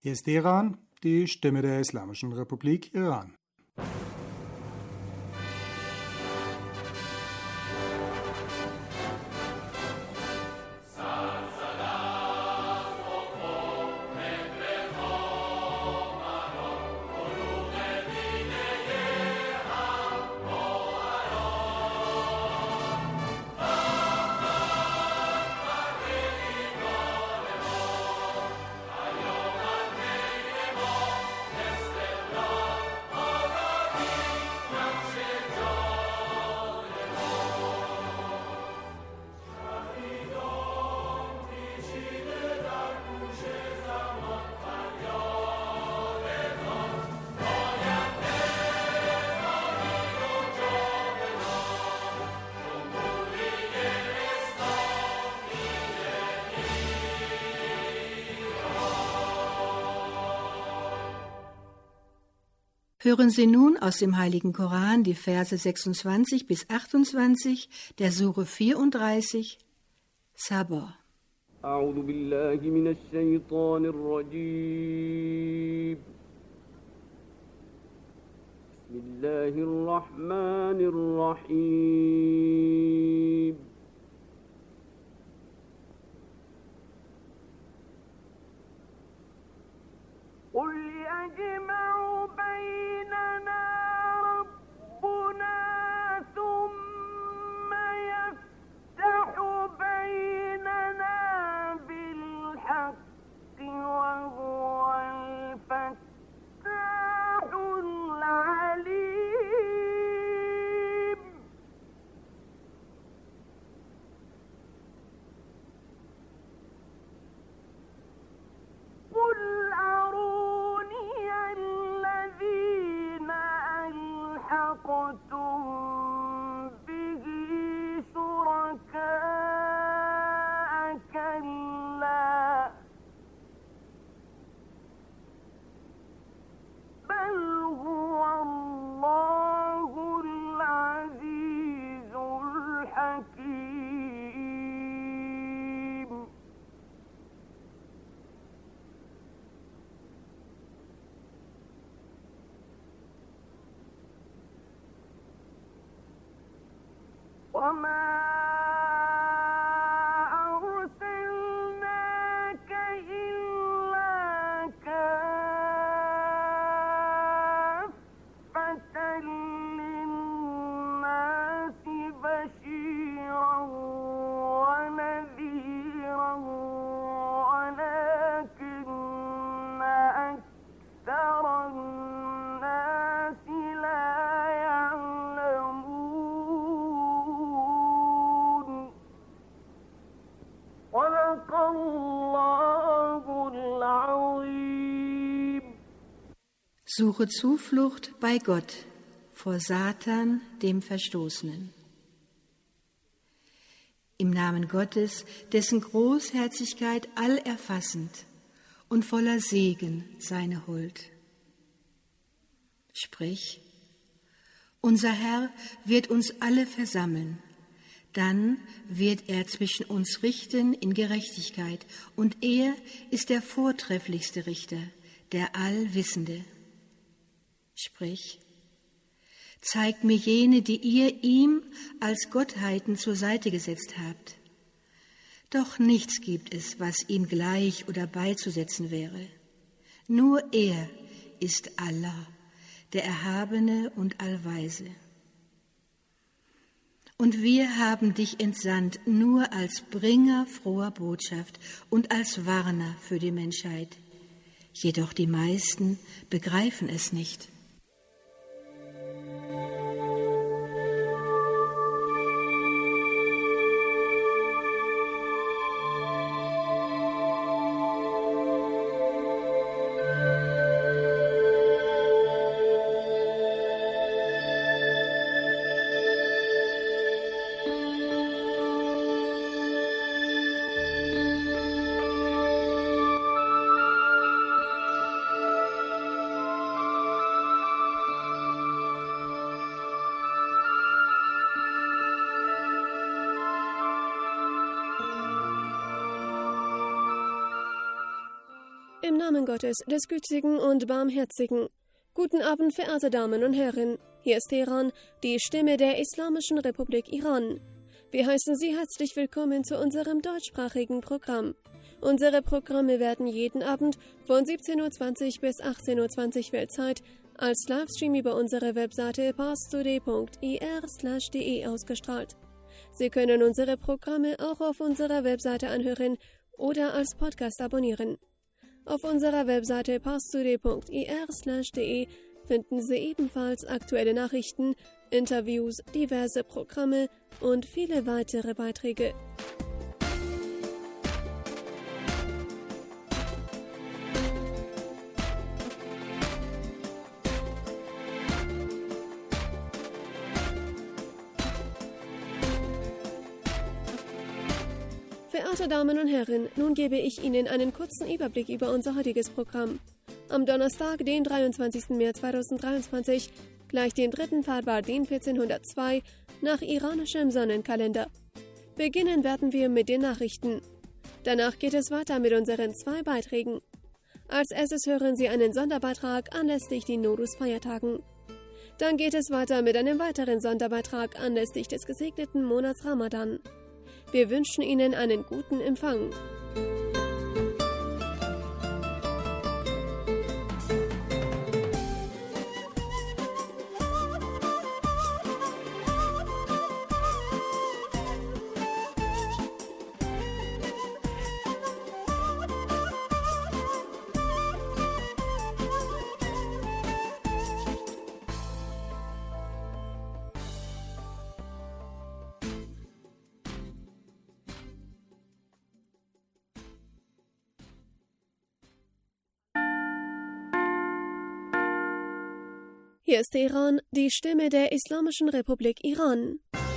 Hier ist Iran, die Stimme der Islamischen Republik Iran. Hören Sie nun aus dem Heiligen Koran die Verse 26 bis 28 der Sure 34, Sabah. أعوذ بالله من الشيطان الرجيم بسم الله الرحمن الرحيم قل يجمع بيننا ربنا ثم يفتح بيننا بالحق وهو الفتاح العليم قل ألحقتم به شركاء كلا بل هو الله العزيز الحكيم وما أرسلناك إلا كافة للناس بشيرا ونذيرا ولكن أكثر الناس لا يعلمون صدق الله العظيم. Suche Zuflucht bei Gott vor Satan, dem Verstoßenen. Im Namen Gottes, dessen Großherzigkeit allerfassend und voller Segen seine Huld. Sprich, unser Herr wird uns alle versammeln, dann wird er zwischen uns richten in Gerechtigkeit, und er ist der vortrefflichste Richter, der Allwissende. Sprich, zeigt mir jene, die ihr ihm als Gottheiten zur Seite gesetzt habt. Doch nichts gibt es, was ihm gleich oder beizusetzen wäre. Nur er ist Allah, der Erhabene und Allweise. Und wir haben dich entsandt nur als Bringer froher Botschaft und als Warner für die Menschheit. Jedoch die meisten begreifen es nicht. Im Namen Gottes, des Gütigen und Barmherzigen. Guten Abend, verehrte Damen und Herren. Hier ist Teheran, die Stimme der Islamischen Republik Iran. Wir heißen Sie herzlich willkommen zu unserem deutschsprachigen Programm. Unsere Programme werden jeden Abend von 17:20 bis 18:20 Weltzeit als Livestream über unsere Webseite parstoday.ir/de ausgestrahlt. Sie können unsere Programme auch auf unserer Webseite anhören oder als Podcast abonnieren. Auf unserer Webseite parstoday.ir/de finden Sie ebenfalls aktuelle Nachrichten, Interviews, diverse Programme und viele weitere Beiträge. Verehrte Damen und Herren, nun gebe ich Ihnen einen kurzen Überblick über unser heutiges Programm. Am Donnerstag, den 23. März 2023, gleich dem 3. Fadwar, den 1402, nach iranischem Sonnenkalender. Beginnen werden wir mit den Nachrichten. Danach geht es weiter mit unseren 2 Beiträgen. Als erstes hören Sie einen Sonderbeitrag anlässlich den Nowruz-Feiertagen. Dann geht es weiter mit einem weiteren Sonderbeitrag anlässlich des gesegneten Monats Ramadan. Wir wünschen Ihnen einen guten Empfang. Hier ist Teheran, die Stimme der Islamischen Republik Iran.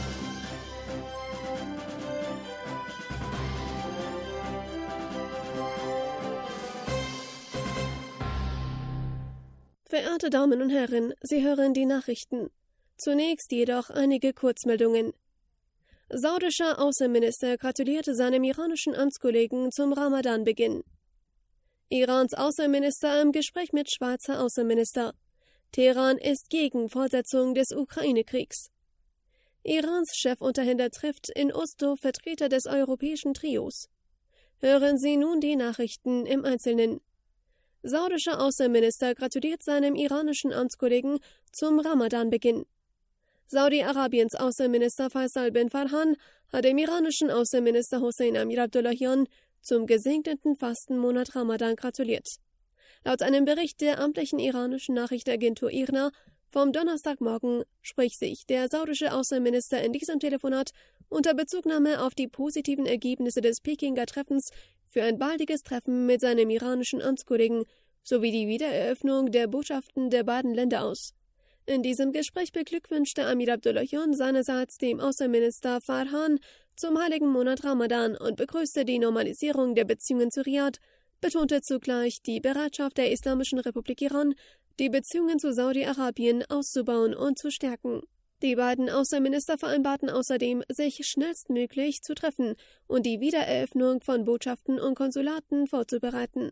Verehrte Damen und Herren, Sie hören die Nachrichten. Zunächst jedoch einige Kurzmeldungen. Saudischer Außenminister gratulierte seinem iranischen Amtskollegen zum Ramadan-Beginn. Irans Außenminister im Gespräch mit Schweizer Außenminister. Teheran ist gegen Fortsetzung des Ukraine-Kriegs. Irans Chefunterhändler trifft in Oslo Vertreter des europäischen Trios. Hören Sie nun die Nachrichten im Einzelnen. Saudischer Außenminister gratuliert seinem iranischen Amtskollegen zum Ramadan-Beginn. Saudi-Arabiens Außenminister Faisal bin Farhan hat dem iranischen Außenminister Hossein Amir Abdullahian zum gesegneten Fastenmonat Ramadan gratuliert. Laut einem Bericht der amtlichen iranischen Nachrichtenagentur IRNA vom Donnerstagmorgen spricht sich der saudische Außenminister in diesem Telefonat unter Bezugnahme auf die positiven Ergebnisse des Pekinger Treffens für ein baldiges Treffen mit seinem iranischen Amtskollegen sowie die Wiedereröffnung der Botschaften der beiden Länder aus. In diesem Gespräch beglückwünschte Amir Abdullahian seinerseits dem Außenminister Farhan zum heiligen Monat Ramadan und begrüßte die Normalisierung der Beziehungen zu Riad, betonte zugleich die Bereitschaft der Islamischen Republik Iran, die Beziehungen zu Saudi-Arabien auszubauen und zu stärken. Die beiden Außenminister vereinbarten außerdem, sich schnellstmöglich zu treffen und die Wiedereröffnung von Botschaften und Konsulaten vorzubereiten.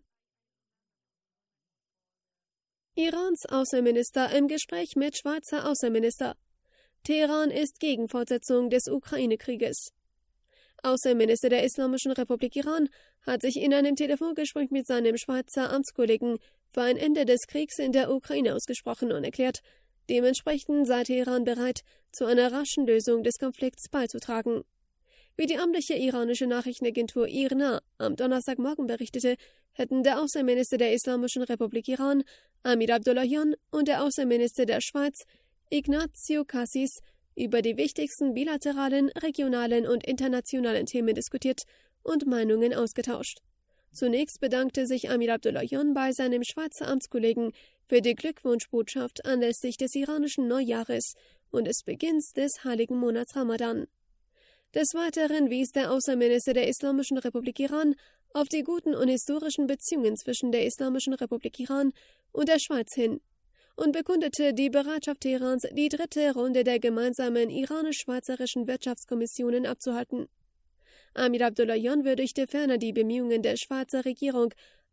Irans Außenminister im Gespräch mit Schweizer Außenminister. Teheran ist gegen Fortsetzung des Ukraine-Krieges. Außenminister der Islamischen Republik Iran hat sich in einem Telefongespräch mit seinem Schweizer Amtskollegen für ein Ende des Kriegs in der Ukraine ausgesprochen und erklärt, dementsprechend sei Teheran bereit, zu einer raschen Lösung des Konflikts beizutragen. Wie die amtliche iranische Nachrichtenagentur IRNA am Donnerstagmorgen berichtete, hätten der Außenminister der Islamischen Republik Iran, Amir Abdullahian, und der Außenminister der Schweiz, Ignazio Cassis, über die wichtigsten bilateralen, regionalen und internationalen Themen diskutiert und Meinungen ausgetauscht. Zunächst bedankte sich Amir Abdullahian bei seinem Schweizer Amtskollegen für die Glückwunschbotschaft anlässlich des iranischen Neujahres und des Beginns des heiligen Monats Ramadan. Des Weiteren wies der Außenminister der Islamischen Republik Iran auf die guten und historischen Beziehungen zwischen der Islamischen Republik Iran und der Schweiz hin und bekundete die Bereitschaft Teherans, die 3. Runde der gemeinsamen iranisch-schweizerischen Wirtschaftskommissionen abzuhalten. Amir Abdullahian würdigte ferner die Bemühungen der Schweizer Regierung,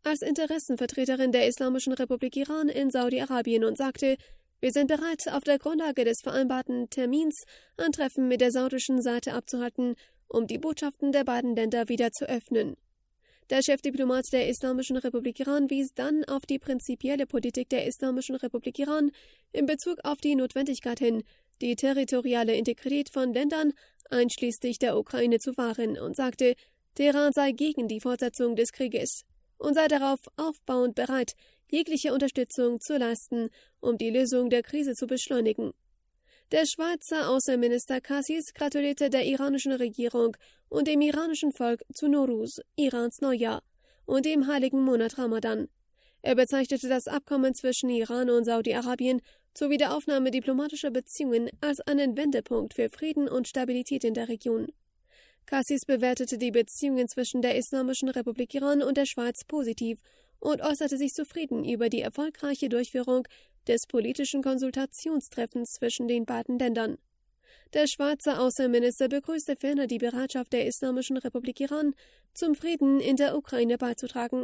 als Interessenvertreterin der Islamischen Republik Iran in Saudi-Arabien und sagte, wir sind bereit, auf der Grundlage des vereinbarten Termins ein Treffen mit der saudischen Seite abzuhalten, um die Botschaften der beiden Länder wieder zu öffnen. Der Chefdiplomat der Islamischen Republik Iran wies dann auf die prinzipielle Politik der Islamischen Republik Iran in Bezug auf die Notwendigkeit hin, die territoriale Integrität von Ländern, einschließlich der Ukraine, zu wahren und sagte, Teheran sei gegen die Fortsetzung des Krieges und sei darauf aufbauend bereit, jegliche Unterstützung zu leisten, um die Lösung der Krise zu beschleunigen. Der Schweizer Außenminister Cassis gratulierte der iranischen Regierung und dem iranischen Volk zu Nowruz, Irans Neujahr, und dem heiligen Monat Ramadan. Er bezeichnete das Abkommen zwischen Iran und Saudi-Arabien sowie der Aufnahme diplomatischer Beziehungen als einen Wendepunkt für Frieden und Stabilität in der Region. Cassis bewertete die Beziehungen zwischen der Islamischen Republik Iran und der Schweiz positiv und äußerte sich zufrieden über die erfolgreiche Durchführung des politischen Konsultationstreffens zwischen den beiden Ländern. Der Schweizer Außenminister begrüßte ferner die Bereitschaft der Islamischen Republik Iran, zum Frieden in der Ukraine beizutragen.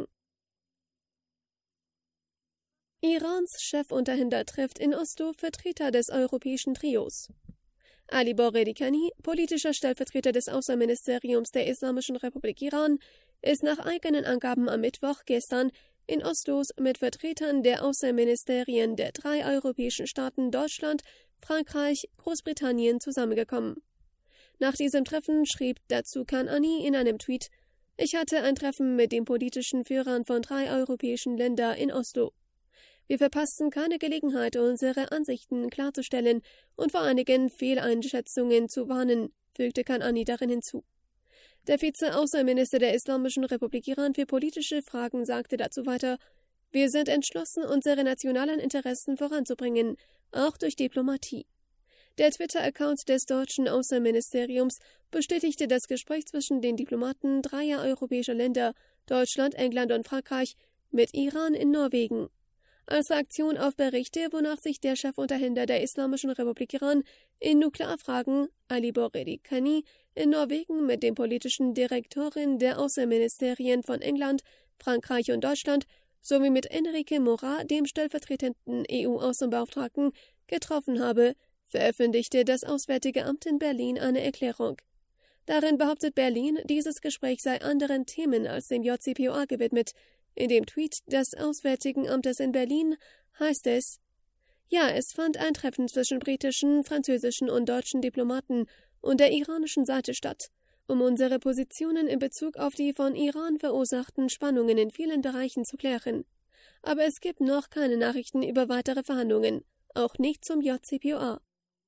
Irans Chefunterhändler trifft in Oslo Vertreter des europäischen Trios. Ali Bogheri-Kani, politischer Stellvertreter des Außenministeriums der Islamischen Republik Iran, ist nach eigenen Angaben am Mittwoch gestern in Oslos mit Vertretern der Außenministerien der 3 europäischen Staaten Deutschland, Frankreich, Großbritannien zusammengekommen. Nach diesem Treffen schrieb dazu Kanani in einem Tweet: Ich hatte ein Treffen mit den politischen Führern von 3 europäischen Ländern in Oslo. Wir verpassten keine Gelegenheit, unsere Ansichten klarzustellen und vor einigen Fehleinschätzungen zu warnen, fügte Kanani darin hinzu. Der Vize-Außenminister der Islamischen Republik Iran für politische Fragen sagte dazu weiter: Wir sind entschlossen, unsere nationalen Interessen voranzubringen, auch durch Diplomatie. Der Twitter-Account des deutschen Außenministeriums bestätigte das Gespräch zwischen den Diplomaten 3 europäischer Länder, Deutschland, England und Frankreich, mit Iran in Norwegen. Als Reaktion auf Berichte, wonach sich der Chefunterhändler der Islamischen Republik Iran in Nuklearfragen, Ali Bogheri-Kani, in Norwegen mit dem politischen Direktorin der Außenministerien von England, Frankreich und Deutschland sowie mit Enrique Mora, dem stellvertretenden EU-Außenbeauftragten, getroffen habe, veröffentlichte das Auswärtige Amt in Berlin eine Erklärung. Darin behauptet Berlin, dieses Gespräch sei anderen Themen als dem JCPOA gewidmet. In dem Tweet des Auswärtigen Amtes in Berlin heißt es: Ja, es fand ein Treffen zwischen britischen, französischen und deutschen Diplomaten und der iranischen Seite statt, um unsere Positionen in Bezug auf die von Iran verursachten Spannungen in vielen Bereichen zu klären. Aber es gibt noch keine Nachrichten über weitere Verhandlungen, auch nicht zum JCPOA.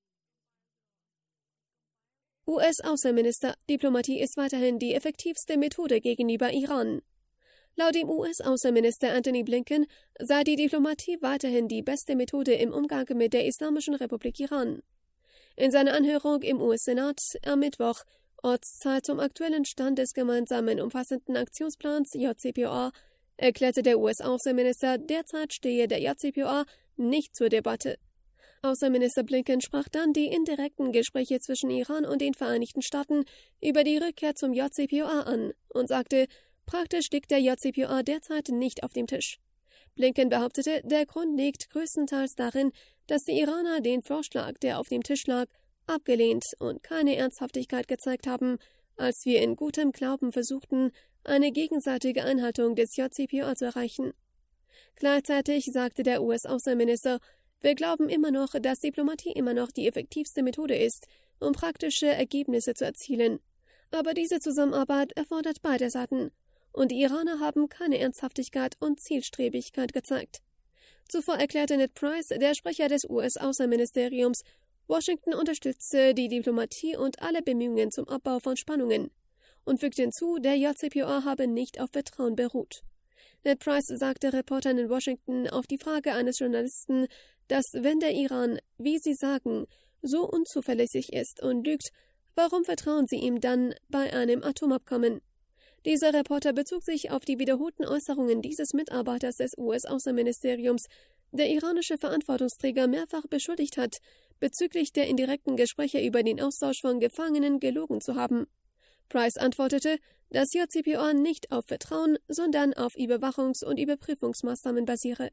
US-Außenminister: Diplomatie ist weiterhin die effektivste Methode gegenüber Iran. Laut dem US-Außenminister Antony Blinken sei die Diplomatie weiterhin die beste Methode im Umgang mit der Islamischen Republik Iran. In seiner Anhörung im US-Senat am Mittwoch, Ortszeit zum aktuellen Stand des gemeinsamen umfassenden Aktionsplans JCPOA, erklärte der US-Außenminister, derzeit stehe der JCPOA nicht zur Debatte. Außenminister Blinken sprach dann die indirekten Gespräche zwischen Iran und den Vereinigten Staaten über die Rückkehr zum JCPOA an und sagte, praktisch liegt der JCPOA derzeit nicht auf dem Tisch. Blinken behauptete, der Grund liegt größtenteils darin, dass die Iraner den Vorschlag, der auf dem Tisch lag, abgelehnt und keine Ernsthaftigkeit gezeigt haben, als wir in gutem Glauben versuchten, eine gegenseitige Einhaltung des JCPOA zu erreichen. Gleichzeitig sagte der US-Außenminister, wir glauben immer noch, dass Diplomatie immer noch die effektivste Methode ist, um praktische Ergebnisse zu erzielen. Aber diese Zusammenarbeit erfordert beide Seiten. Und die Iraner haben keine Ernsthaftigkeit und Zielstrebigkeit gezeigt. Zuvor erklärte Ned Price, der Sprecher des US-Außenministeriums, Washington unterstütze die Diplomatie und alle Bemühungen zum Abbau von Spannungen und fügte hinzu, der JCPOA habe nicht auf Vertrauen beruht. Ned Price sagte Reportern in Washington auf die Frage eines Journalisten, dass wenn der Iran, wie sie sagen, so unzuverlässig ist und lügt, warum vertrauen sie ihm dann bei einem Atomabkommen? Dieser Reporter bezog sich auf die wiederholten Äußerungen dieses Mitarbeiters des US-Außenministeriums, der iranische Verantwortungsträger mehrfach beschuldigt hat, bezüglich der indirekten Gespräche über den Austausch von Gefangenen gelogen zu haben. Price antwortete, dass JCPOA nicht auf Vertrauen, sondern auf Überwachungs- und Überprüfungsmaßnahmen basiere.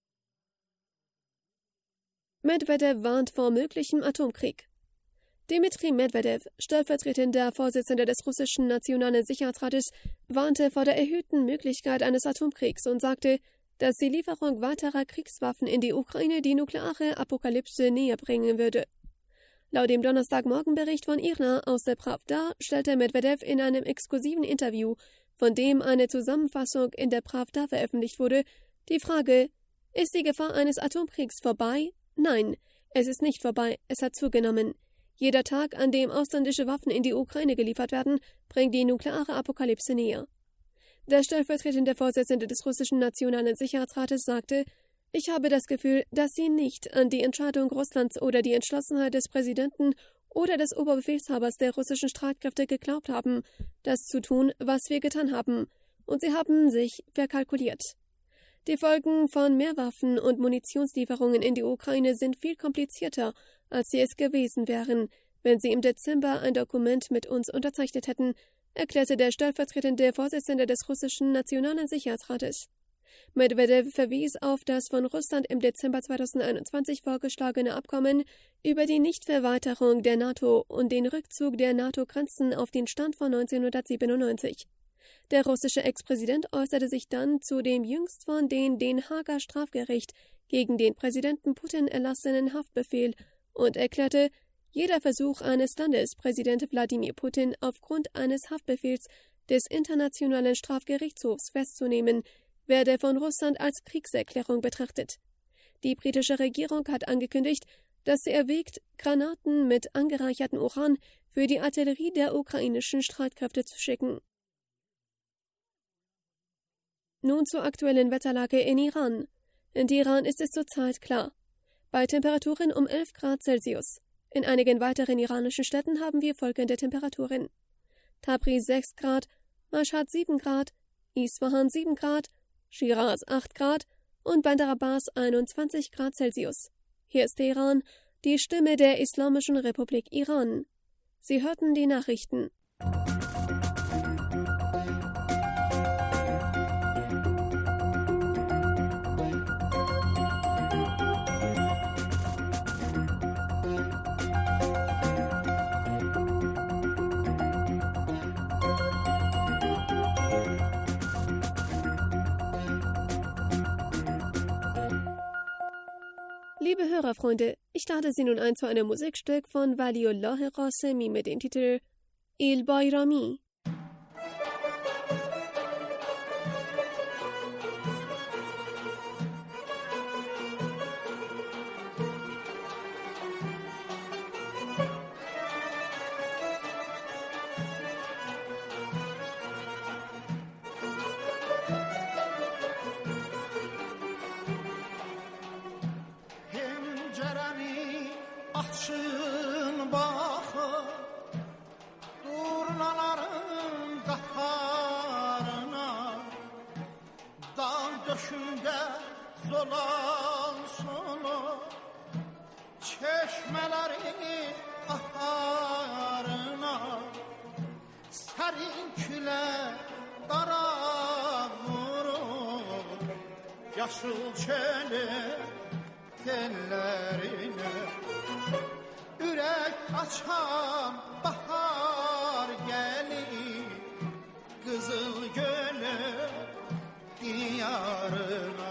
Medvedev warnt vor möglichem Atomkrieg. Dmitri Medvedev, stellvertretender Vorsitzender des russischen Nationalen Sicherheitsrates, warnte vor der erhöhten Möglichkeit eines Atomkriegs und sagte, dass die Lieferung weiterer Kriegswaffen in die Ukraine die nukleare Apokalypse näher bringen würde. Laut dem Donnerstagmorgenbericht von IRNA aus der Pravda stellte Medvedev in einem exklusiven Interview, von dem eine Zusammenfassung in der Pravda veröffentlicht wurde, die Frage: Ist die Gefahr eines Atomkriegs vorbei? Nein, es ist nicht vorbei, es hat zugenommen. Jeder Tag, an dem ausländische Waffen in die Ukraine geliefert werden, bringt die nukleare Apokalypse näher. Der stellvertretende Vorsitzende des russischen Nationalen Sicherheitsrates sagte: Ich habe das Gefühl, dass Sie nicht an die Entscheidung Russlands oder die Entschlossenheit des Präsidenten oder des Oberbefehlshabers der russischen Streitkräfte geglaubt haben, das zu tun, was wir getan haben, und sie haben sich verkalkuliert. Die Folgen von mehr Waffen- und Munitionslieferungen in die Ukraine sind viel komplizierter, als sie es gewesen wären, wenn sie im Dezember ein Dokument mit uns unterzeichnet hätten, erklärte der stellvertretende Vorsitzende des russischen Nationalen Sicherheitsrates. Medvedev verwies auf das von Russland im Dezember 2021 vorgeschlagene Abkommen über die Nichtverweiterung der NATO und den Rückzug der NATO-Grenzen auf den Stand von 1997. Der russische Ex-Präsident äußerte sich dann zu dem jüngst von den Haager Strafgericht gegen den Präsidenten Putin erlassenen Haftbefehl und erklärte, jeder Versuch eines Landes, Präsident Wladimir Putin aufgrund eines Haftbefehls des Internationalen Strafgerichtshofs festzunehmen, werde von Russland als Kriegserklärung betrachtet. Die britische Regierung hat angekündigt, dass sie erwägt, Granaten mit angereichertem Uran für die Artillerie der ukrainischen Streitkräfte zu schicken. Nun zur aktuellen Wetterlage in Iran. In Teheran ist es zurzeit klar. Bei Temperaturen um 11 Grad Celsius. In einigen weiteren iranischen Städten haben wir folgende Temperaturen: Tabriz 6 Grad, Mashhad 7 Grad, Isfahan 7 Grad, Shiraz 8 Grad und Bandar Abbas 21 Grad Celsius. Hier ist Teheran, die Stimme der Islamischen Republik Iran. Sie hörten die Nachrichten. Liebe Hörerfreunde, ich lade Sie nun ein zu einem Musikstück von Waliullah Qasemi mit dem Titel Il Bayrami. Açın baxır durnaların qaharına, dağ döşündə zolan sonu, çeşmələrin aharına, sərin külə qara vurur, yaşıl çölün tellerine. Ürək açan bahar gəlir Qızıl Gölün diyarına.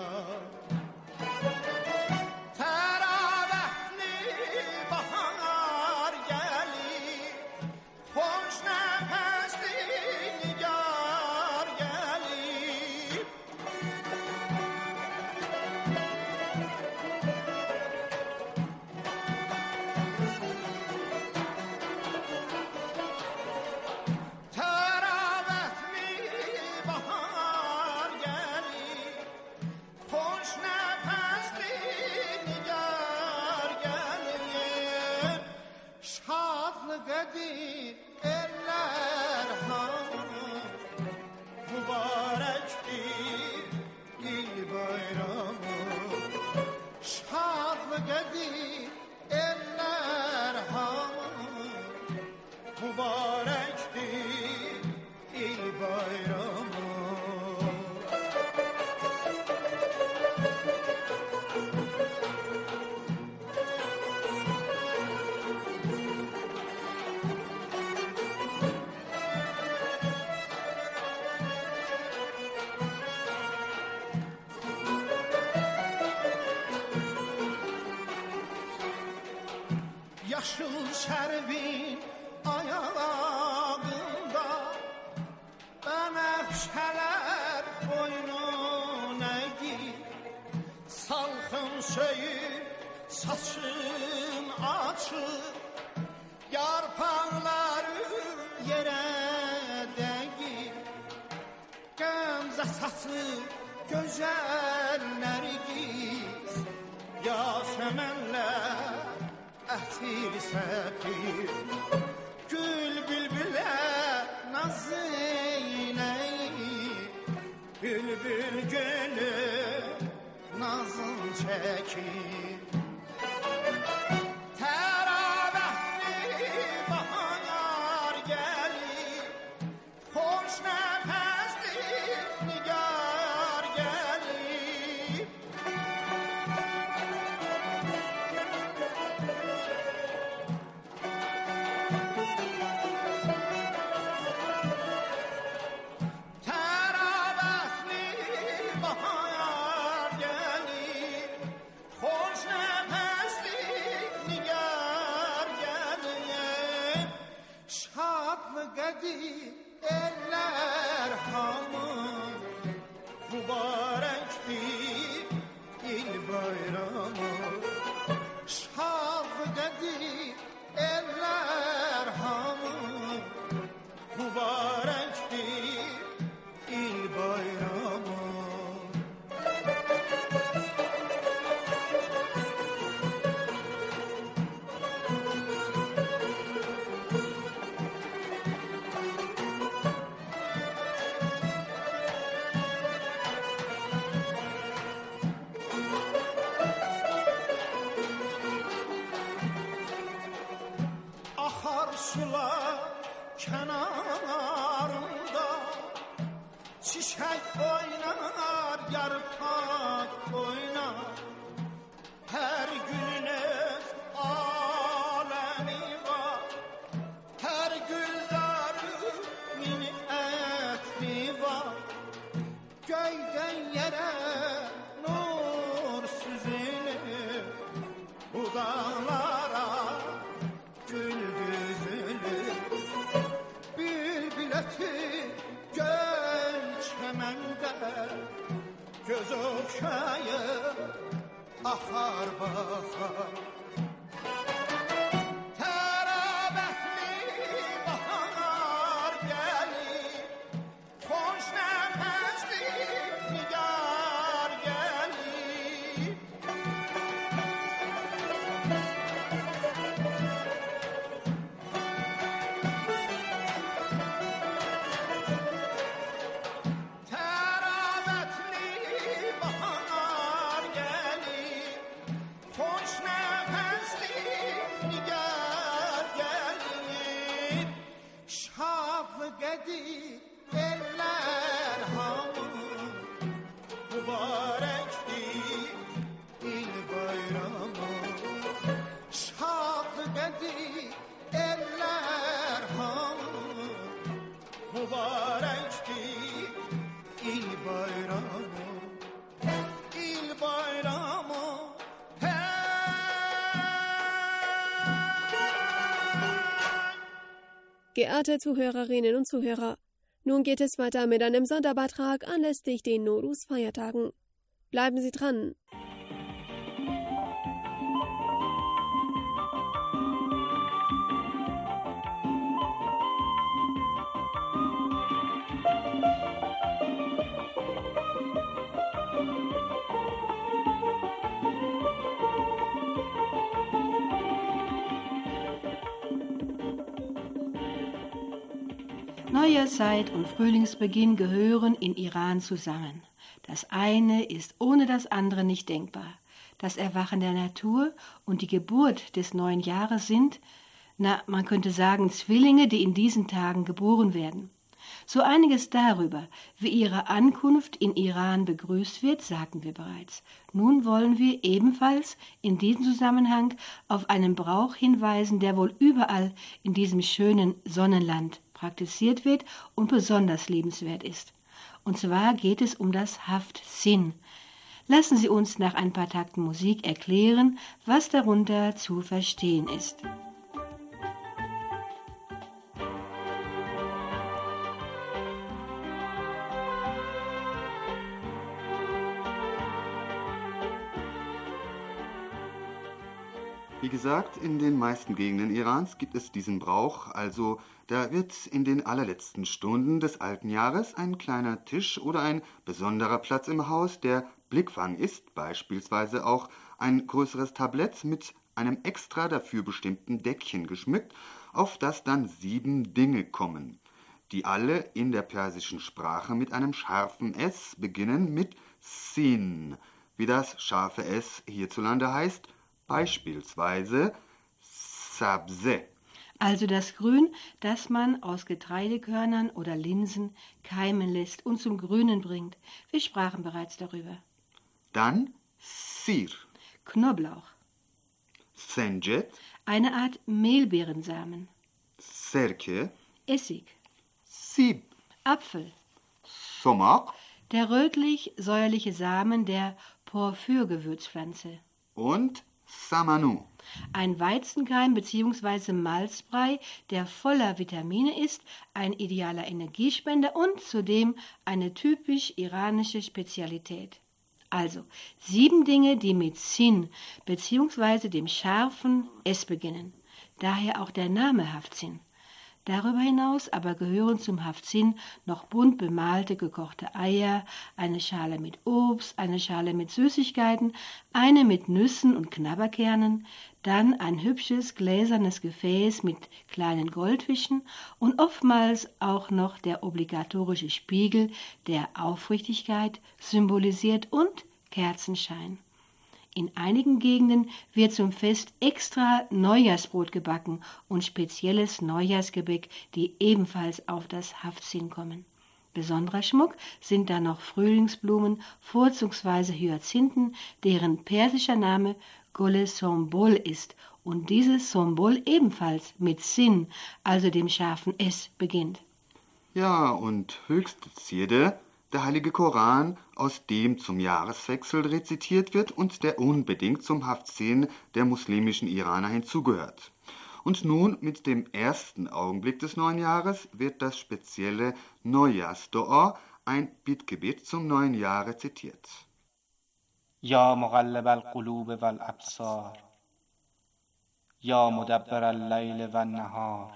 Təravətli bahar gəlir, xoş nəfəsli nigar gəlir. Qədir eller hamı, mübarəkdir il bayramı. Şadlı qədir eller hamı, mübarəkdir yaşıl şervin ayağında, benekşeler boynuna giy, salkım söyü saçın açık, yarpaqları yerə dəyir, qəmzə saçı gözəl nərgiz, yaşəmənlər ətir səpir, gül bülbülə naz eyləyir, bülbül gönlü nazın çəkir. Eller hamı mübarektir il bayramı, şad gedir eller hamı mübarektir il bayramı. Sular kenarında çiçek oynar, yarpak oynar, her gülün öz alemi var, her güldarın minətli var, göyden yere nur süzülür, bu dağlara gül göl çemende göz okşayıp akar bakar. Terabetli bahar gelir, hoş nefesli nigar gelir. Gedir eller hamı mübarektir il bayramı, şad gedir eller hamı mübarektir il bayramı, il bayramı. Geehrte Zuhörerinnen und Zuhörer, nun geht es weiter mit einem Sonderbeitrag anlässlich den Nowruz-Feiertagen. Bleiben Sie dran! Neujahrszeit und Frühlingsbeginn gehören in Iran zusammen. Das eine ist ohne das andere nicht denkbar. Das Erwachen der Natur und die Geburt des neuen Jahres sind, man könnte sagen, Zwillinge, die in diesen Tagen geboren werden. So einiges darüber, wie ihre Ankunft in Iran begrüßt wird, sagten wir bereits. Nun wollen wir ebenfalls in diesem Zusammenhang auf einen Brauch hinweisen, der wohl überall in diesem schönen Sonnenland praktiziert wird und besonders liebenswert ist. Und zwar geht es um das Haft Sin. Lassen Sie uns nach ein paar Takten Musik erklären, was darunter zu verstehen ist. Wie gesagt, in den meisten Gegenden Irans gibt es diesen Brauch, also da wird in den allerletzten Stunden des alten Jahres ein kleiner Tisch oder ein besonderer Platz im Haus, der Blickfang ist, beispielsweise auch ein größeres Tablett mit einem extra dafür bestimmten Deckchen geschmückt, auf das dann 7 Dinge kommen, die alle in der persischen Sprache mit einem scharfen S beginnen, mit Sin, wie das scharfe S hierzulande heißt, beispielsweise Sabze. Also das Grün, das man aus Getreidekörnern oder Linsen keimen lässt und zum Grünen bringt. Wir sprachen bereits darüber. Dann Sir, Knoblauch, Senjet, eine Art Mehlbeerensamen, Serke, Essig, Sib, Apfel, Somak der rötlich-säuerliche Samen der Porphyrgewürzpflanze, und Samanu. ein Weizenkeim bzw. Malzbrei, der voller Vitamine ist, ein idealer Energiespender und zudem eine typisch iranische Spezialität. Also 7 Dinge, die mit Sin bzw. dem scharfen S beginnen. Daher auch der Name Hafzin. Darüber hinaus aber gehören zum Hafzin noch bunt bemalte gekochte Eier, eine Schale mit Obst, eine Schale mit Süßigkeiten, eine mit Nüssen und Knabberkernen, dann ein hübsches gläsernes Gefäß mit kleinen Goldfischen und oftmals auch noch der obligatorische Spiegel, der Aufrichtigkeit symbolisiert, und Kerzenschein. In einigen Gegenden wird zum Fest extra Neujahrsbrot gebacken und spezielles Neujahrsgebäck, die ebenfalls auf das Hafzin kommen. Besonderer Schmuck sind da noch Frühlingsblumen, vorzugsweise Hyazinthen, deren persischer Name Gole Sombol ist und dieses Sombol ebenfalls mit Sin, also dem scharfen S, beginnt. Ja, und höchste Zierde, der heilige Koran, aus dem zum Jahreswechsel rezitiert wird und der unbedingt zum Hafzin der muslimischen Iraner hinzugehört. Und nun mit dem ersten Augenblick des neuen Jahres wird das spezielle Neujahrsdoa, ein Bittgebet zum neuen Jahr, rezitiert. یا مقلب القلوب والابصار یا مدبر الليل والنهار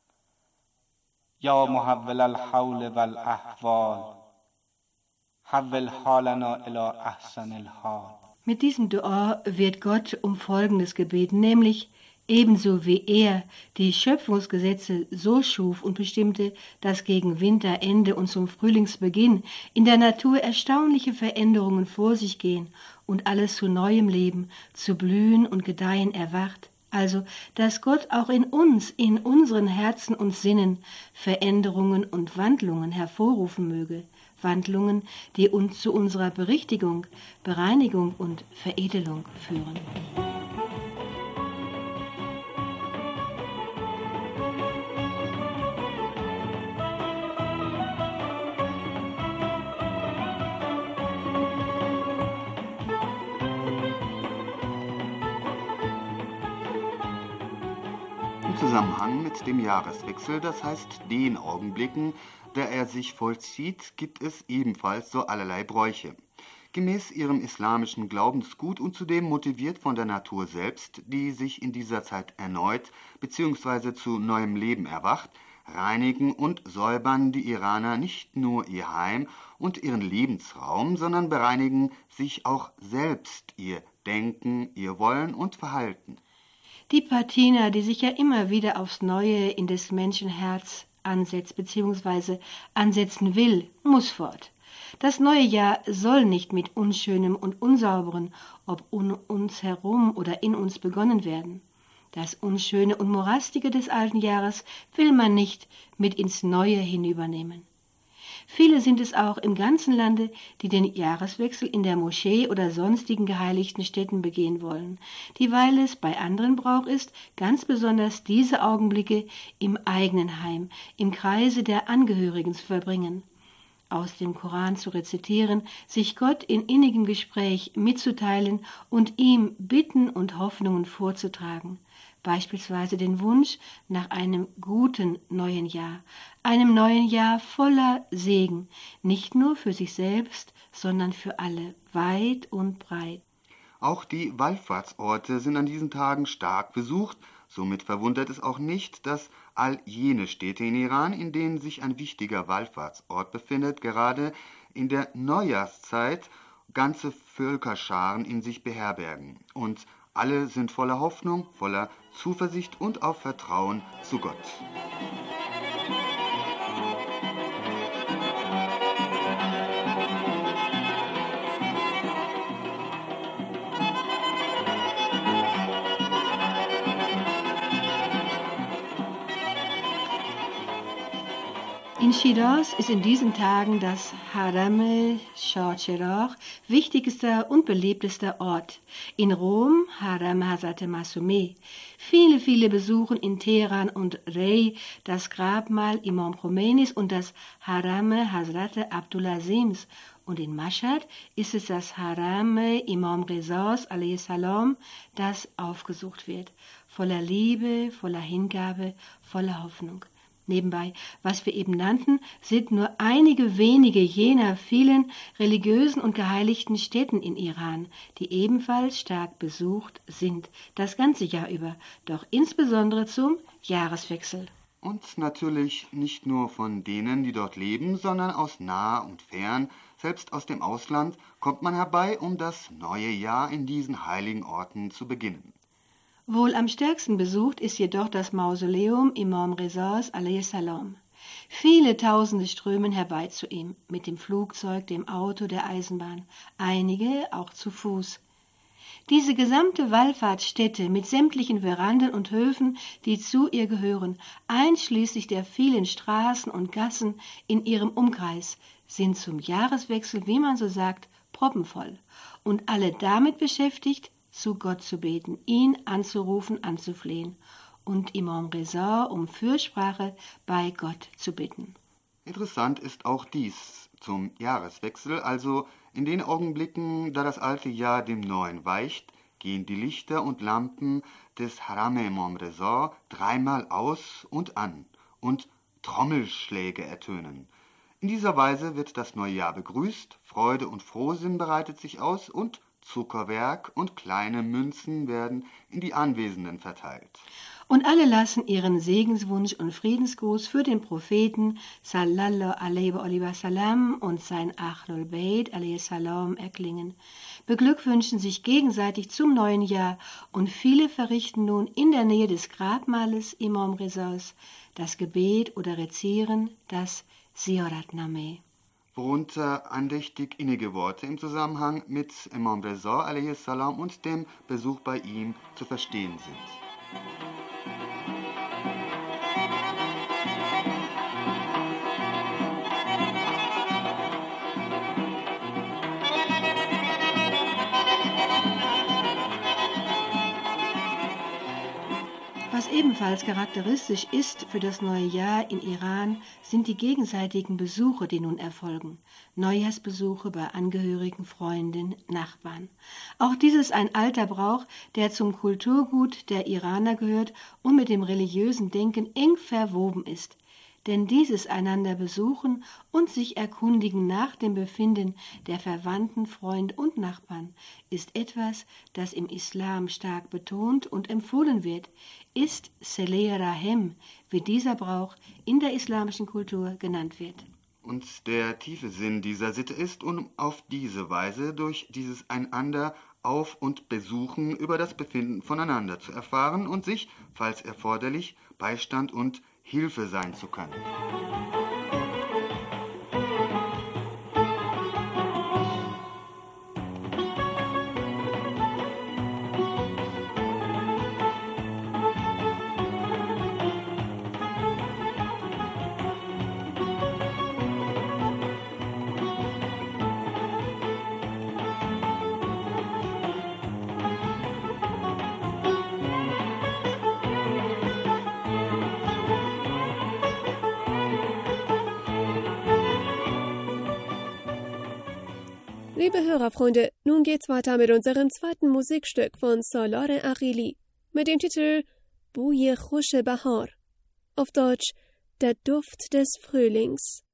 یا محول الحول والاحوال حول حالنا إلى أحسن الحال. Mit diesem Dua wird Gott um Folgendes gebeten, nämlich ebenso wie er die Schöpfungsgesetze so schuf und bestimmte, dass gegen Winterende und zum Frühlingsbeginn in der Natur erstaunliche Veränderungen vor sich gehen und alles zu neuem Leben, zu Blühen und Gedeihen erwacht, also dass Gott auch in uns, in unseren Herzen und Sinnen Veränderungen und Wandlungen hervorrufen möge, Wandlungen, die uns zu unserer Berichtigung, Bereinigung und Veredelung führen. Im Zusammenhang mit dem Jahreswechsel, das heißt den Augenblicken, da er sich vollzieht, gibt es ebenfalls so allerlei Bräuche. Gemäß ihrem islamischen Glaubensgut und zudem motiviert von der Natur selbst, die sich in dieser Zeit erneut bzw. zu neuem Leben erwacht, reinigen und säubern die Iraner nicht nur ihr Heim und ihren Lebensraum, sondern bereinigen sich auch selbst ihr Denken, ihr Wollen und Verhalten. Die Patina, die sich ja immer wieder aufs Neue in des Menschen Herz ansetzt bzw. ansetzen will, muss fort. Das neue Jahr soll nicht mit Unschönem und Unsauberen, ob um uns herum oder in uns, begonnen werden. Das Unschöne und Morastige des alten Jahres will man nicht mit ins Neue hinübernehmen. Viele sind es auch im ganzen Lande, die den Jahreswechsel in der Moschee oder sonstigen geheiligten Stätten begehen wollen, dieweil es bei anderen Brauch ist, ganz besonders diese Augenblicke im eigenen Heim, im Kreise der Angehörigen zu verbringen, aus dem Koran zu rezitieren, sich Gott in innigem Gespräch mitzuteilen und ihm Bitten und Hoffnungen vorzutragen. Beispielsweise den Wunsch nach einem guten neuen Jahr, einem neuen Jahr voller Segen, nicht nur für sich selbst, sondern für alle, weit und breit. Auch die Wallfahrtsorte sind an diesen Tagen stark besucht. Somit verwundert es auch nicht, dass all jene Städte in Iran, in denen sich ein wichtiger Wallfahrtsort befindet, gerade in der Neujahrszeit ganze Völkerscharen in sich beherbergen. Und alle sind voller Hoffnung, voller Zuversicht und auf Vertrauen zu Gott. In Schiraz ist in diesen Tagen das Haram Shah Cheragh wichtigster und beliebtester Ort. In Rom Haram Hazrat Masumeh. Viele besuchen in Teheran und Rey das Grabmal Imam Khomeinis und das Haram Hazrat Abdulazims. Und in Mashhad ist es das Haram Imam Rezas a.s., das aufgesucht wird. Voller Liebe, voller Hingabe, voller Hoffnung. Nebenbei, was wir eben nannten, sind nur einige wenige jener vielen religiösen und geheiligten Stätten in Iran, die ebenfalls stark besucht sind, das ganze Jahr über, doch insbesondere zum Jahreswechsel. Und natürlich nicht nur von denen, die dort leben, sondern aus nah und fern, selbst aus dem Ausland, kommt man herbei, um das neue Jahr in diesen heiligen Orten zu beginnen. Wohl am stärksten besucht ist jedoch das Mausoleum Imam Rezas a.s. Viele Tausende strömen herbei zu ihm, mit dem Flugzeug, dem Auto, der Eisenbahn, einige auch zu Fuß. Diese gesamte Wallfahrtsstätte mit sämtlichen Veranden und Höfen, die zu ihr gehören, einschließlich der vielen Straßen und Gassen in ihrem Umkreis, sind zum Jahreswechsel, wie man so sagt, proppenvoll und alle damit beschäftigt, zu Gott zu beten, ihn anzurufen, anzuflehen und Imam Reza um Fürsprache bei Gott zu bitten. Interessant ist auch dies zum Jahreswechsel, also in den Augenblicken, da das alte Jahr dem neuen weicht, gehen die Lichter und Lampen des Haram Imam Reza dreimal aus und an und Trommelschläge ertönen. In dieser Weise wird das neue Jahr begrüßt, Freude und Frohsinn bereitet sich aus und Zuckerwerk und kleine Münzen werden in die Anwesenden verteilt. Und alle lassen ihren Segenswunsch und Friedensgruß für den Propheten sallallahu alaihi wa sallam und sein Ahlul Bayt a.s. erklingen, beglückwünschen sich gegenseitig zum neuen Jahr und viele verrichten nun in der Nähe des Grabmales Imam Rezas das Gebet oder Rezieren, das Ziyarat-Nameh. Worunter andächtig innige Worte im Zusammenhang mit Imam Reza a.s. und dem Besuch bei ihm zu verstehen sind. Was ebenfalls charakteristisch ist für das neue Jahr in Iran, sind die gegenseitigen Besuche, die nun erfolgen. Neujahrsbesuche bei Angehörigen, Freunden, Nachbarn. Auch dies ist ein alter Brauch, der zum Kulturgut der Iraner gehört und mit dem religiösen Denken eng verwoben ist. Denn dieses einander besuchen und sich erkundigen nach dem Befinden der Verwandten, Freunde und Nachbarn ist etwas, das im Islam stark betont und empfohlen wird, ist Seleh Rahem, wie dieser Brauch in der islamischen Kultur genannt wird. Und der tiefe Sinn dieser Sitte ist, um auf diese Weise durch dieses einander auf- und Besuchen über das Befinden voneinander zu erfahren und sich, falls erforderlich, Beistand und Hilfe sein zu können. Liebe Hörerfreunde, nun geht's weiter mit unserem zweiten Musikstück von Salar Aghili mit dem Titel Bouye Khosh Bahar, auf Deutsch Der Duft des Frühlings.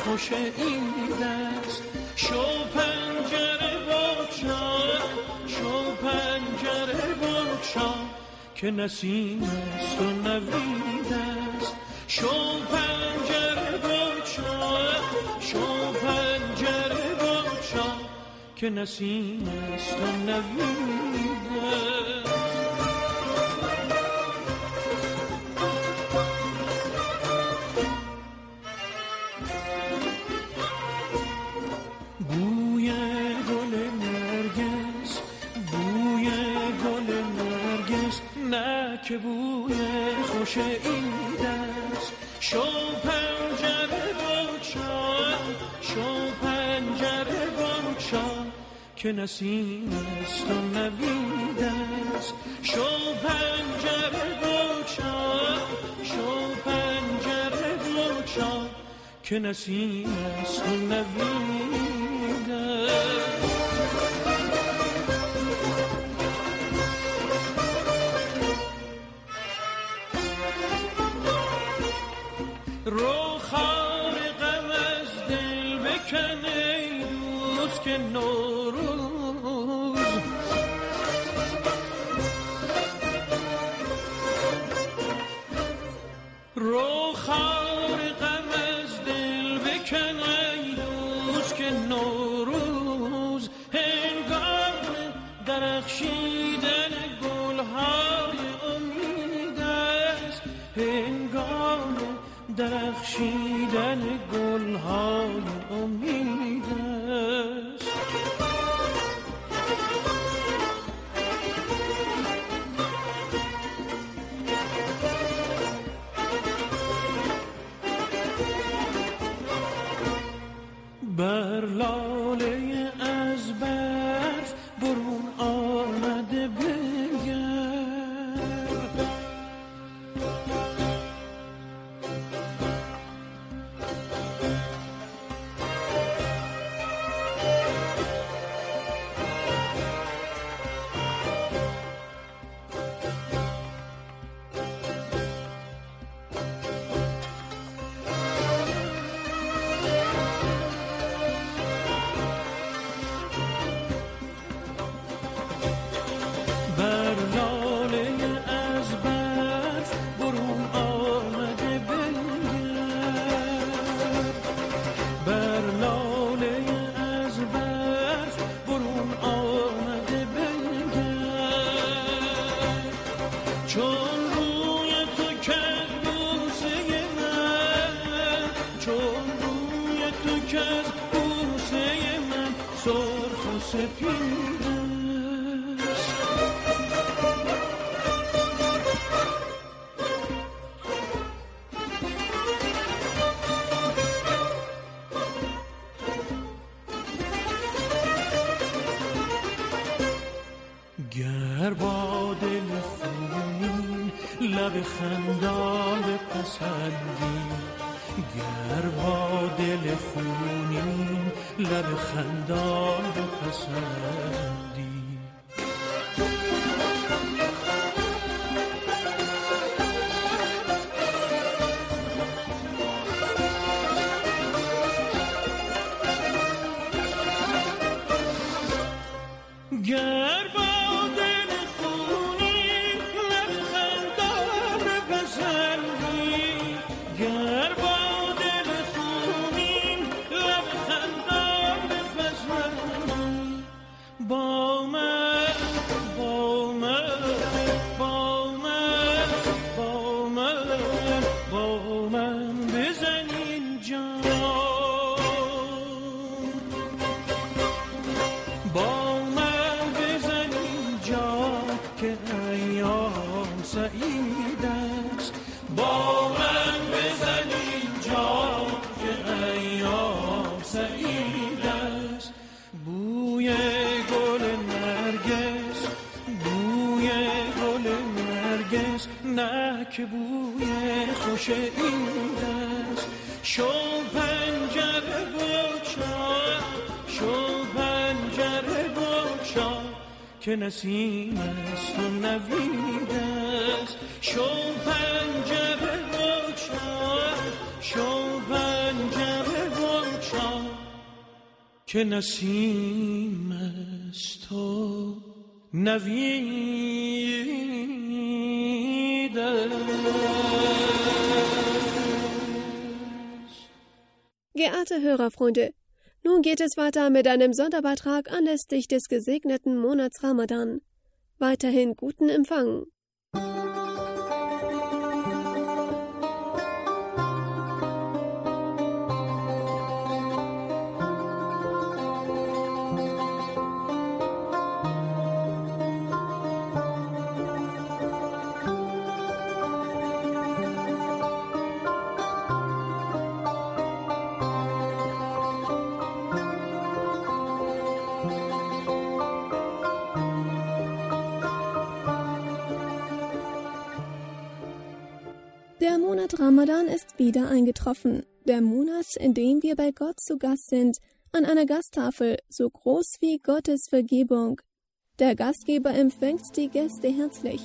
خوش عید است. شو پنجره بگشا، شو پنجره بگشا که نسیم است و نوید است. شو پنجره بگشا، شو پنجره بگشا که نسیم است و نوید است. بوی گل نرگس، بوی گل نرگس، نه که بوی خوش عید است. شو پنجره بگشا، شو پنجره بگشا که نسیم است و نوید است. شو پنجره بگشا، شو پنجره بگشا که نسیم است و نوید است. رو خار غم از دل بکن ای دوست که نوروز رو خار غم از دل بکن ای دوست که نوروز هنگام درخشیدن گلهای امید است. هنگام درخشیدن گلهای امید است. بر لاله از برف برون آمده بنگر، بر لاله از برف برون آمده بنگر، بر لاله از برف برون آمده بنگر. چون روی تو کز بوسه من، چون روی تو کز بوسه من سرخ و سپید است. گر با دل خونین لب خندان بپسندی، گر با دل خونین لب خندان بپسندی. گر با دل خونین لب خندان بپسندی، گر با دل خونین لب خندان بپسندی. با من، با من، با من، با من، با من بزنین جان، با من بزنین جان که ایام سعید است. با من بزنین جان که ایام سعید است. بوی گل نرگس، بوی گل نرگس، نه که بوی خوش عید است. شو پنجره بگشا، شو پنجره بگشا که نسیم است و نوید است. شو پنجره بگشا، شو پنجره بگشا که نسیم است تو نویده. Geehrte Hörerfreunde, nun geht es weiter mit einem Sonderbeitrag anlässlich des gesegneten Monats Ramadan. Weiterhin guten Empfang. Der Monat Ramadan ist wieder eingetroffen. Der Monat, in dem wir bei Gott zu Gast sind, an einer Gasttafel, so groß wie Gottes Vergebung. Der Gastgeber empfängt die Gäste herzlich.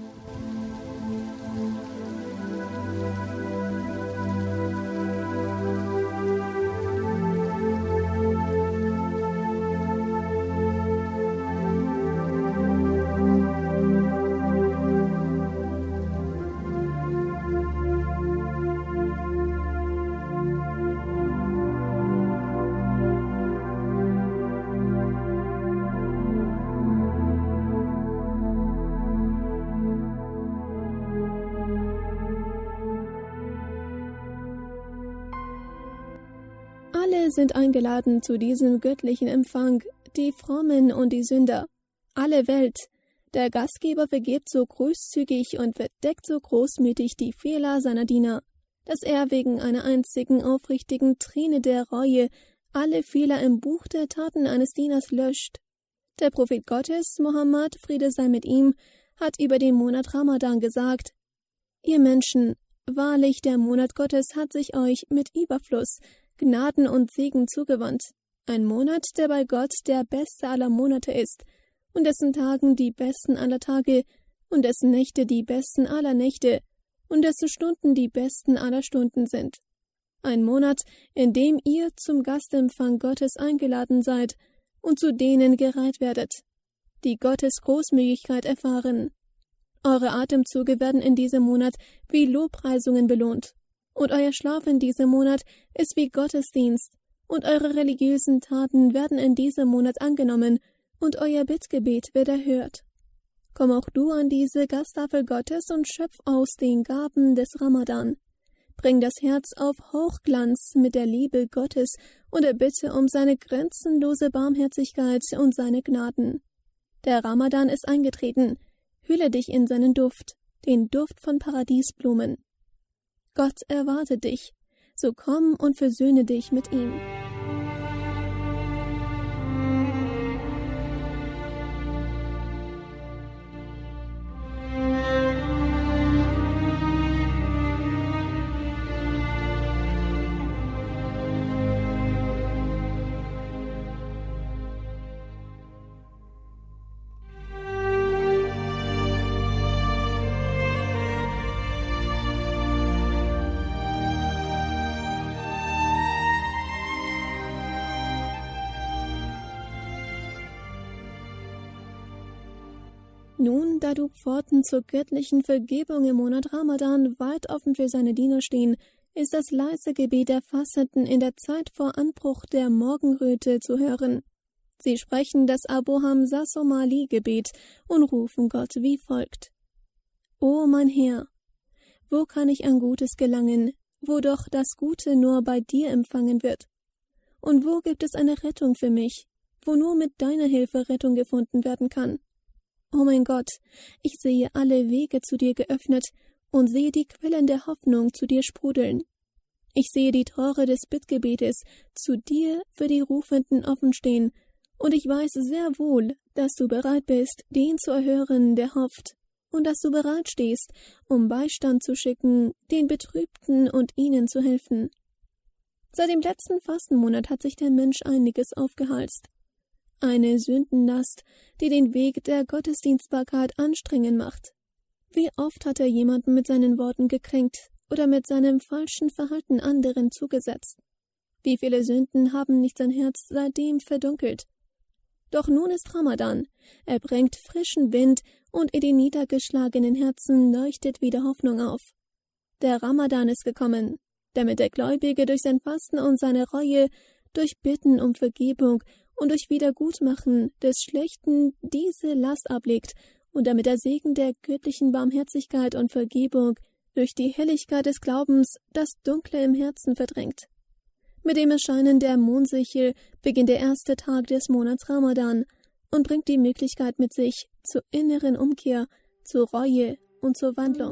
Alle sind eingeladen zu diesem göttlichen Empfang, die Frommen und die Sünder. Alle Welt. Der Gastgeber vergibt so großzügig und verdeckt so großmütig die Fehler seiner Diener, dass er wegen einer einzigen aufrichtigen Träne der Reue alle Fehler im Buch der Taten eines Dieners löscht. Der Prophet Gottes, Mohammed, Friede sei mit ihm, hat über den Monat Ramadan gesagt: Ihr Menschen, wahrlich der Monat Gottes hat sich euch mit Überfluss, Gnaden und Segen zugewandt. Ein Monat, der bei Gott der beste aller Monate ist, und dessen Tagen die besten aller Tage, und dessen Nächte die besten aller Nächte, und dessen Stunden die besten aller Stunden sind. Ein Monat, in dem ihr zum Gastempfang Gottes eingeladen seid und zu denen gereiht werdet, die Gottes Großmütigkeit erfahren. Eure Atemzüge werden in diesem Monat wie Lobpreisungen belohnt. Und euer Schlaf in diesem Monat ist wie Gottesdienst, und eure religiösen Taten werden in diesem Monat angenommen, und euer Bittgebet wird erhört. Komm auch du an diese Gasttafel Gottes und schöpf aus den Gaben des Ramadan. Bring das Herz auf Hochglanz mit der Liebe Gottes und erbitte um seine grenzenlose Barmherzigkeit und seine Gnaden. Der Ramadan ist eingetreten. Hülle dich in seinen Duft, den Duft von Paradiesblumen. Gott erwartet dich, so komm und versöhne dich mit ihm. Nun, da die Pforten zur göttlichen Vergebung im Monat Ramadan weit offen für seine Diener stehen, ist das leise Gebet der Fastenden in der Zeit vor Anbruch der Morgenröte zu hören. Sie sprechen das Abu Hamza Somali-Gebet und rufen Gott wie folgt: O mein Herr, wo kann ich an Gutes gelangen, wo doch das Gute nur bei dir empfangen wird? Und wo gibt es eine Rettung für mich, wo nur mit deiner Hilfe Rettung gefunden werden kann? O mein Gott, ich sehe alle Wege zu dir geöffnet und sehe die Quellen der Hoffnung zu dir sprudeln. Ich sehe die Tore des Bittgebetes zu dir für die Rufenden offen stehen, und ich weiß sehr wohl, dass du bereit bist, den zu erhören, der hofft, und dass du bereit stehst, um Beistand zu schicken, den Betrübten und ihnen zu helfen. Seit dem letzten Fastenmonat hat sich der Mensch einiges aufgehalst. Eine Sündenlast, die den Weg der Gottesdienstbarkeit anstrengend macht. Wie oft hat er jemanden mit seinen Worten gekränkt oder mit seinem falschen Verhalten anderen zugesetzt? Wie viele Sünden haben nicht sein Herz seitdem verdunkelt? Doch nun ist Ramadan. Er bringt frischen Wind und in den niedergeschlagenen Herzen leuchtet wieder Hoffnung auf. Der Ramadan ist gekommen, damit der Gläubige durch sein Fasten und seine Reue, durch Bitten um Vergebung und durch Wiedergutmachen des Schlechten diese Last ablegt und damit der Segen der göttlichen Barmherzigkeit und Vergebung durch die Helligkeit des Glaubens das Dunkle im Herzen verdrängt. Mit dem Erscheinen der Mondsichel beginnt der erste Tag des Monats Ramadan und bringt die Möglichkeit mit sich zur inneren Umkehr, zur Reue und zur Wandlung.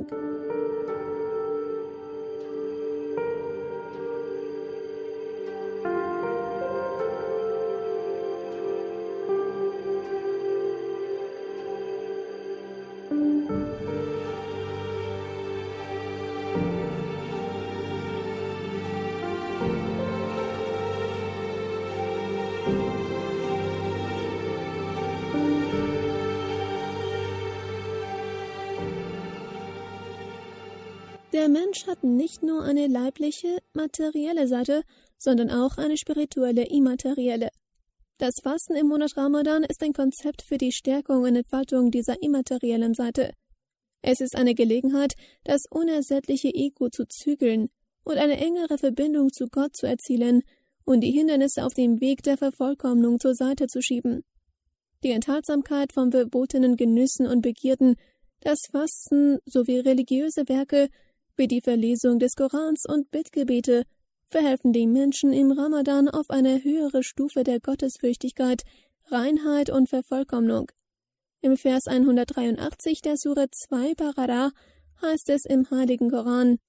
Der Mensch hat nicht nur eine leibliche, materielle Seite, sondern auch eine spirituelle, immaterielle. Das Fasten im Monat Ramadan ist ein Konzept für die Stärkung und Entfaltung dieser immateriellen Seite. Es ist eine Gelegenheit, das unersättliche Ego zu zügeln und eine engere Verbindung zu Gott zu erzielen und die Hindernisse auf dem Weg der Vervollkommnung zur Seite zu schieben. Die Enthaltsamkeit von verbotenen Genüssen und Begierden, das Fasten sowie religiöse Werke wie die Verlesung des Korans und Bittgebete verhelfen den Menschen im Ramadan auf eine höhere Stufe der Gottesfürchtigkeit, Reinheit und Vervollkommnung. Im Vers 183 der Sure 2 Baqarah heißt es im Heiligen Koran: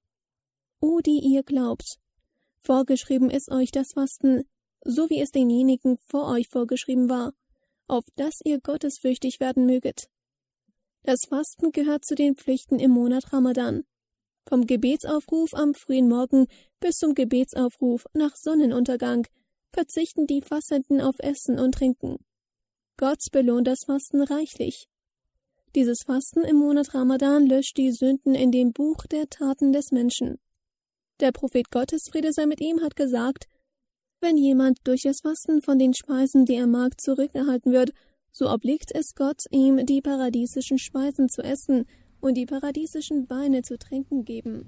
O die ihr glaubt, vorgeschrieben ist euch das Fasten, so wie es denjenigen vor euch vorgeschrieben war, auf dass ihr gottesfürchtig werden möget. Das Fasten gehört zu den Pflichten im Monat Ramadan. Vom Gebetsaufruf am frühen Morgen bis zum Gebetsaufruf nach Sonnenuntergang verzichten die Fastenden auf Essen und Trinken. Gott belohnt das Fasten reichlich. Dieses Fasten im Monat Ramadan löscht die Sünden in dem Buch der Taten des Menschen. Der Prophet Gottes, Friede sei mit ihm, hat gesagt: Wenn jemand durch das Fasten von den Speisen, die er mag, zurückgehalten wird, so obliegt es Gott, ihm die paradiesischen Speisen zu essen und die paradiesischen Weine zu trinken geben.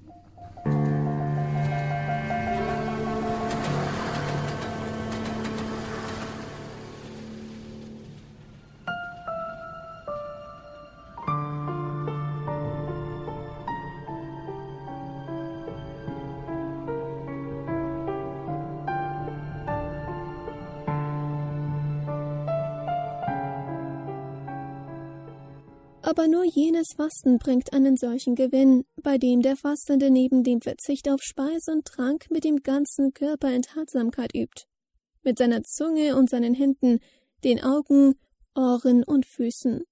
Aber nur jenes Fasten bringt einen solchen Gewinn, bei dem der Fastende neben dem Verzicht auf Speise und Trank mit dem ganzen Körper Enthaltsamkeit übt. Mit seiner Zunge und seinen Händen, den Augen, Ohren und Füßen.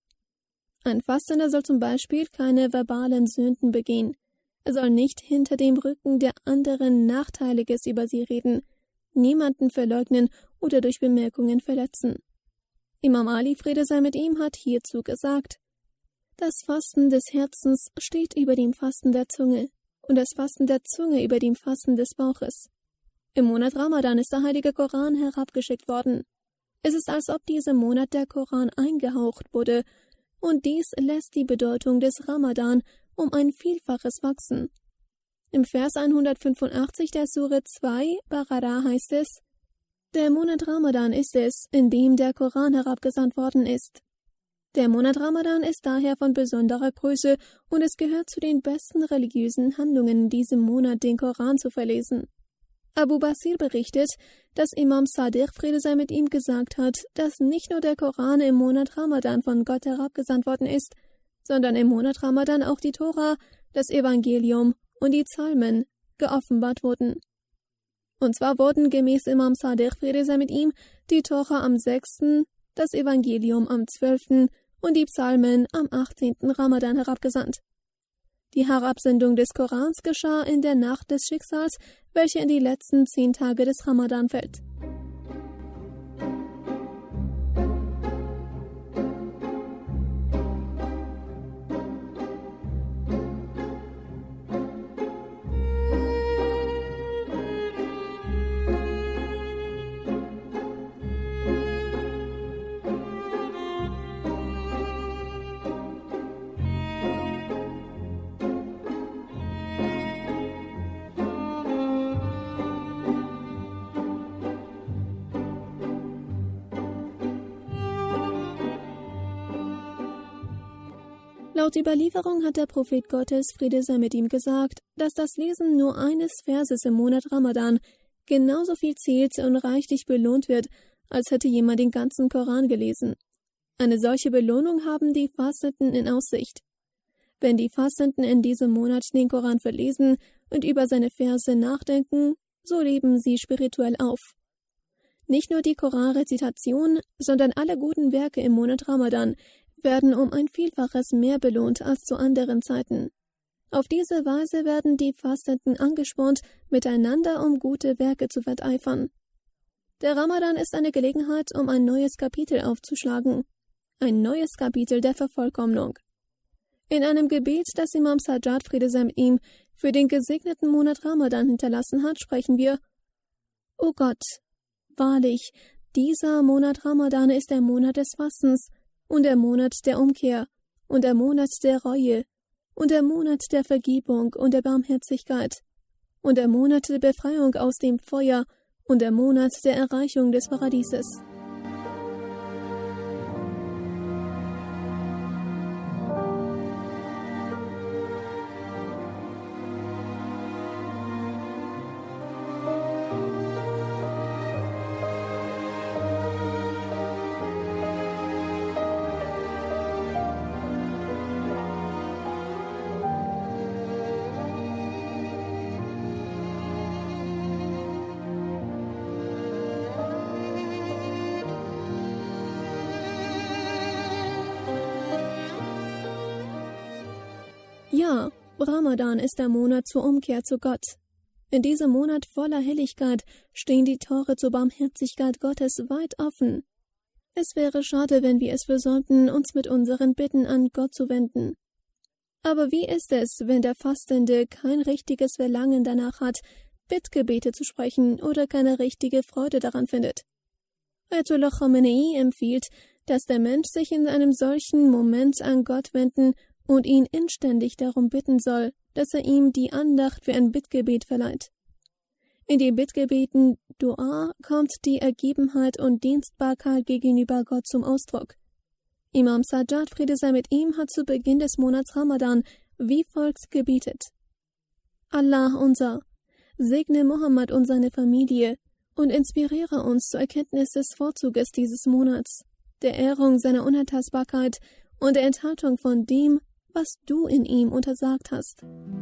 Ein Fastender soll zum Beispiel keine verbalen Sünden begehen. Er soll nicht hinter dem Rücken der anderen Nachteiliges über sie reden, niemanden verleugnen oder durch Bemerkungen verletzen. Imam Ali, Friede sei mit ihm, hat hierzu gesagt: Das Fasten des Herzens steht über dem Fasten der Zunge und das Fasten der Zunge über dem Fasten des Bauches. Im Monat Ramadan ist der Heilige Koran herabgeschickt worden. Es ist, als ob diesem Monat der Koran eingehaucht wurde, und dies lässt die Bedeutung des Ramadan um ein Vielfaches wachsen. Im Vers 185 der Sure 2 Baqarah heißt es: Der Monat Ramadan ist es, in dem der Koran herabgesandt worden ist. Der Monat Ramadan ist daher von besonderer Größe und es gehört zu den besten religiösen Handlungen, in diesem Monat den Koran zu verlesen. Abu Basir berichtet, dass Imam Sadiq, Friede sei mit ihm, gesagt hat, dass nicht nur der Koran im Monat Ramadan von Gott herabgesandt worden ist, sondern im Monat Ramadan auch die Tora, das Evangelium und die Psalmen geoffenbart wurden. Und zwar wurden gemäß Imam Sadiq, Friede sei mit ihm, die Tora am 6., das Evangelium am 12. und die Psalmen am 18. Ramadan herabgesandt. Die Herabsendung des Korans geschah in der Nacht des Schicksals, welche in die letzten 10 Tage des Ramadan fällt. Laut Überlieferung hat der Prophet Gottes, Friede sei mit ihm, gesagt, dass das Lesen nur eines Verses im Monat Ramadan genauso viel zählt und reichlich belohnt wird, als hätte jemand den ganzen Koran gelesen. Eine solche Belohnung haben die Fastenden in Aussicht. Wenn die Fastenden in diesem Monat den Koran verlesen und über seine Verse nachdenken, so leben sie spirituell auf. Nicht nur die Koranrezitation, sondern alle guten Werke im Monat Ramadan werden um ein Vielfaches mehr belohnt als zu anderen Zeiten. Auf diese Weise werden die Fastenden angespornt, miteinander um gute Werke zu wetteifern. Der Ramadan ist eine Gelegenheit, um ein neues Kapitel aufzuschlagen. Ein neues Kapitel der Vervollkommnung. In einem Gebet, das Imam Sajjad, Friede sei mit ihm, für den gesegneten Monat Ramadan hinterlassen hat, sprechen wir: O Gott, wahrlich, dieser Monat Ramadan ist der Monat des Fastens und der Monat der Umkehr und der Monat der Reue und der Monat der Vergebung und der Barmherzigkeit und der Monat der Befreiung aus dem Feuer und der Monat der Erreichung des Paradieses. Ja, Ramadan ist der Monat zur Umkehr zu Gott. In diesem Monat voller Helligkeit stehen die Tore zur Barmherzigkeit Gottes weit offen. Es wäre schade, wenn wir es versäumten, uns mit unseren Bitten an Gott zu wenden. Aber wie ist es, wenn der Fastende kein richtiges Verlangen danach hat, Bittgebete zu sprechen oder keine richtige Freude daran findet? Ayatollah Khamenei empfiehlt, dass der Mensch sich in einem solchen Moment an Gott wenden und ihn inständig darum bitten soll, dass er ihm die Andacht für ein Bittgebet verleiht. In den Bittgebeten Dua kommt die Ergebenheit und Dienstbarkeit gegenüber Gott zum Ausdruck. Imam Sajjad, Friede sei mit ihm, hat zu Beginn des Monats Ramadan wie folgt gebetet: Allah unser, segne Mohammed und seine Familie und inspiriere uns zur Erkenntnis des Vorzuges dieses Monats, der Ehrung seiner Unantastbarkeit und der Enthaltung von dem, was du in ihm untersagt hast.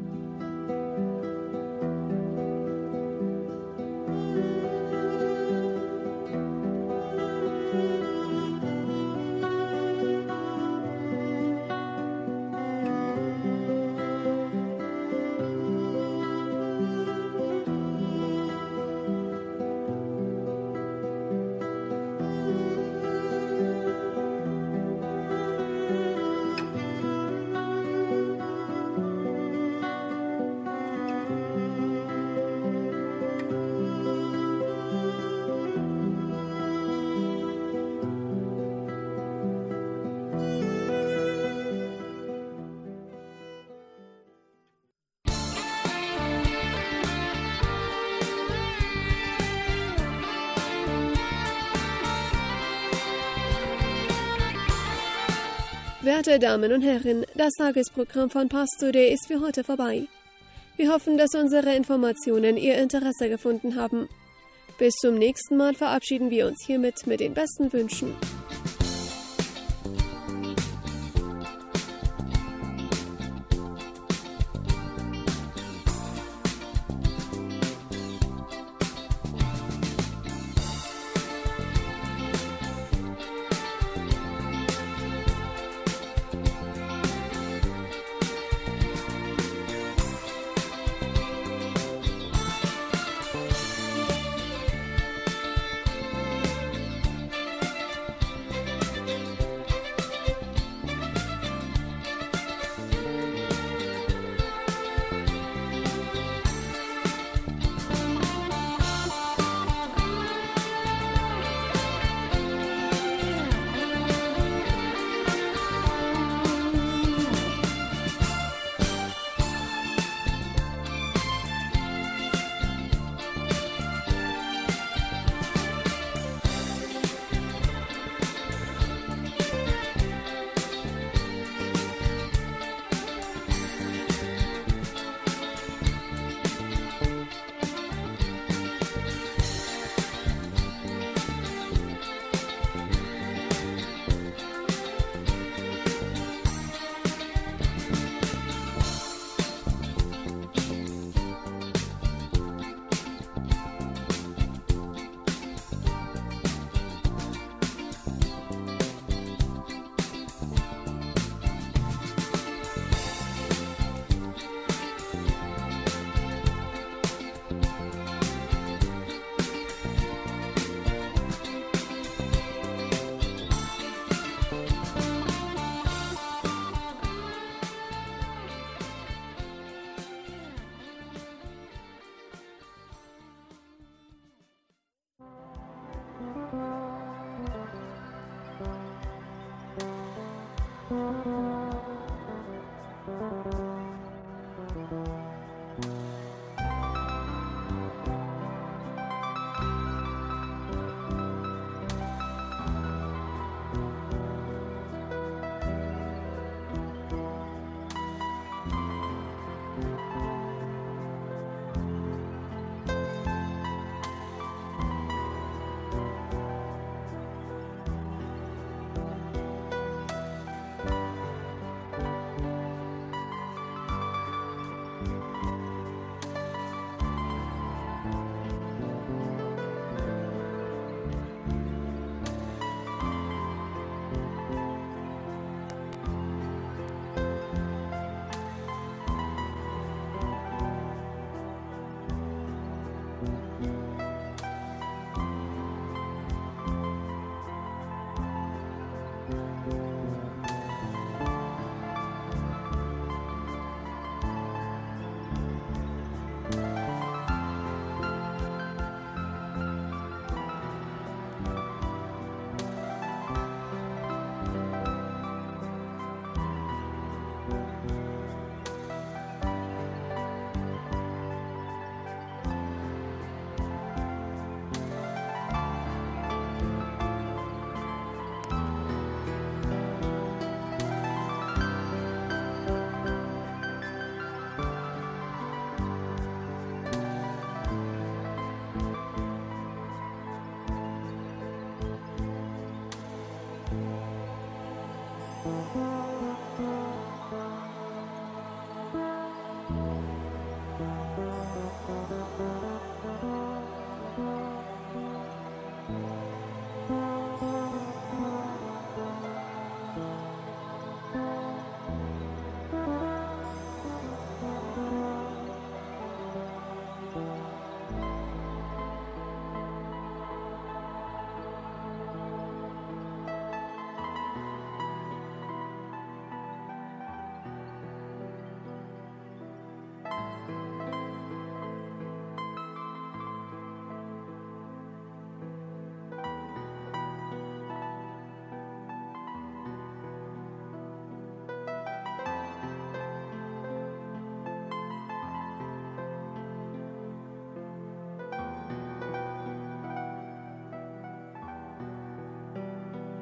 Werte Damen und Herren, das Tagesprogramm von Pastore ist für heute vorbei. Wir hoffen, dass unsere Informationen Ihr Interesse gefunden haben. Bis zum nächsten Mal verabschieden wir uns hiermit mit den besten Wünschen.